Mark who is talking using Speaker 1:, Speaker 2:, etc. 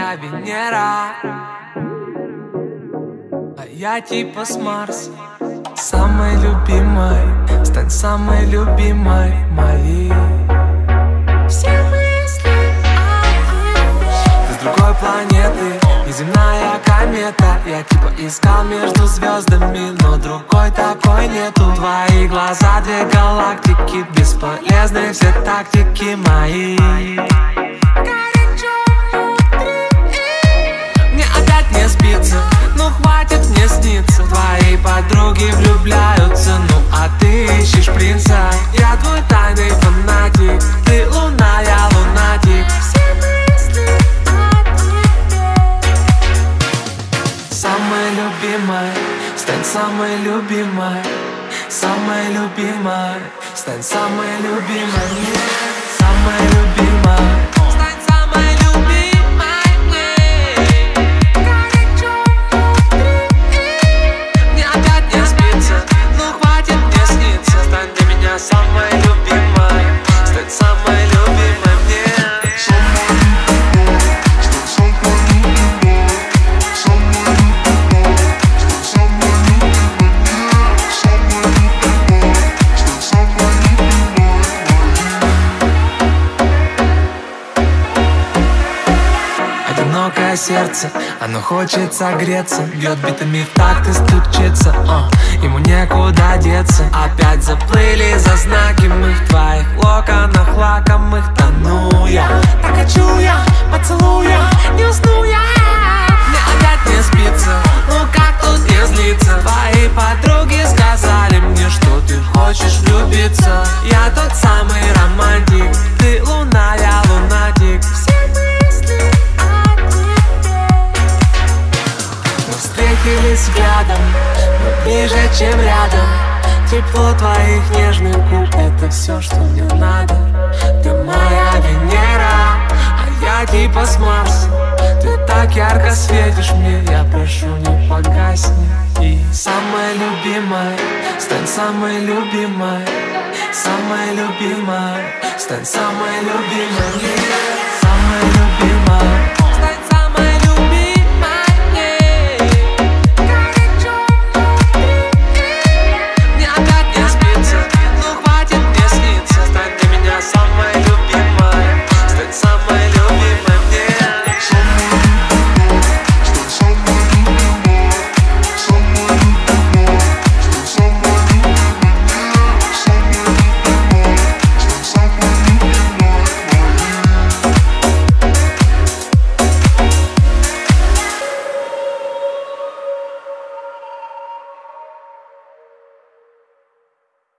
Speaker 1: моя Венера, а я типа с Марса. Самой любимой, стань самой любимой моей. Все мысли о тебе. Ты с другой планеты, неземная комета. Я типа искал между звездами, но другой такой нету. Твои глаза, две галактики, бесполезны все тактики мои. Мне опять не спится, ну хватит мне сниться. Твои подруги влюбляются, ну а ты ищешь принца. Я твой тайный фанатик, ты луна, я лунатик. Все мысли о тебе. Самая любимая, стань самой любимой. Самая любимая, стань самой любимой мне. Самая любимая. Самая любимая, стать самой любимой мне. Одинокое сердце, оно хочет согреться, бьет битами в такт и стучится. Ему некуда деться. Опять заплыли за знаки мы в твоих локонах лакомых. Тону я, так хочу я, поцелуя, не усну я. Мне опять не спится, ну как тут не злиться? Твои подруги сказали мне, что ты хочешь влюбиться. Я тот самый романтик, ты луна, я лунатик. Все мысли о тебе. Мы встретились взглядом, мы ближе, чем рядом. Тепло твоих нежных губ — это все, что мне надо. Ты моя Венера, а я типа с Марса. Ты так ярко светишь мне, я прошу, не погасни. И самая любимая, стань самой любимой. Самая любимая, стань самой любимой мне. Самая любимая.